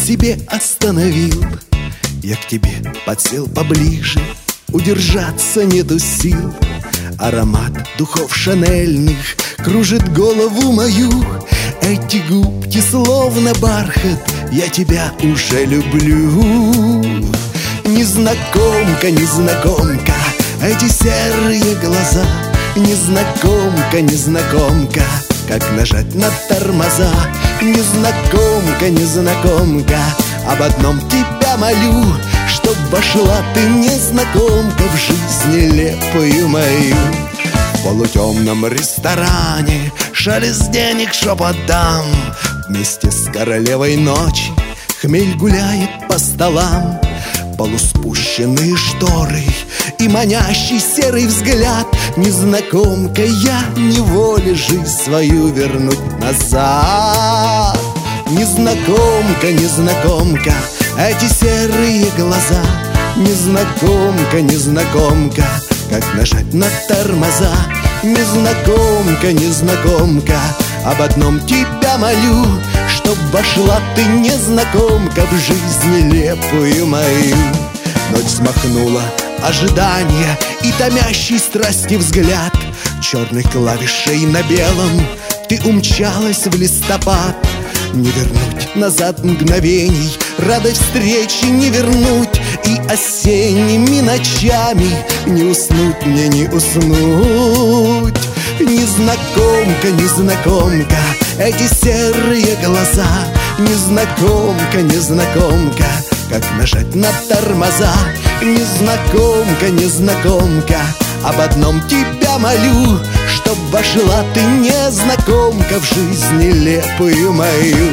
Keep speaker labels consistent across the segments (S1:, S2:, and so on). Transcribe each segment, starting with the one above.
S1: себе остановил. Я к тебе подсел поближе, удержаться нету сил. Аромат духов шанельных кружит голову мою. Эти губки словно бархат, я тебя уже люблю. Незнакомка, незнакомка, эти серые глаза. Незнакомка, незнакомка, как нажать на тормоза. Незнакомка, незнакомка, об одном тебя молю, чтоб вошла ты, незнакомка, в жизнь нелепую мою. В полутемном ресторане шелест денег, шепот дам. Вместе с королевой ночи хмель гуляет по столам. Полуспущенные шторы и манящий серый взгляд. Незнакомка, я неволе жизнь свою вернуть назад. Незнакомка, незнакомка, эти серые глаза. Незнакомка, незнакомка, как нажать на тормоза. Незнакомка, незнакомка, об одном тебя молю, чтоб вошла ты, незнакомка, в жизнь нелепую мою. Ночь смахнула ожидание и томящий страсти взгляд. Черных клавишей на белом ты умчалась в листопад. Не вернуть назад мгновений, радость встречи не вернуть. И осенними ночами не уснуть мне, не уснуть. Незнакомка, незнакомка, эти серые глаза. Незнакомка, незнакомка, как нажать на тормоза. Незнакомка, незнакомка, об одном тебя молю, чтоб вошла ты, незнакомка, в жизнь нелепую мою.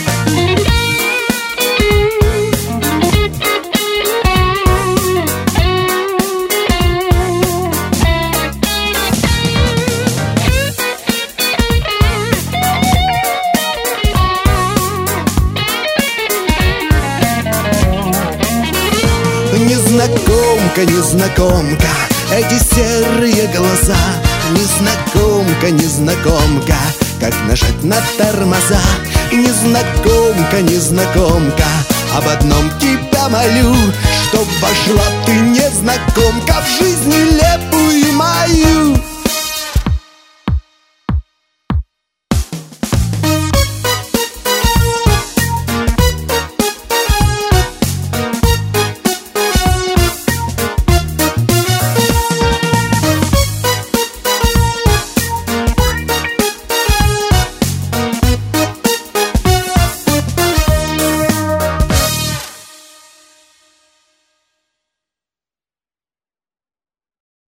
S1: Незнакомка, незнакомка, эти серые глаза. Незнакомка, незнакомка, как нажать на тормоза. Незнакомка, незнакомка, об одном тебя молю, чтоб вошла ты, незнакомка, в жизнь нелепую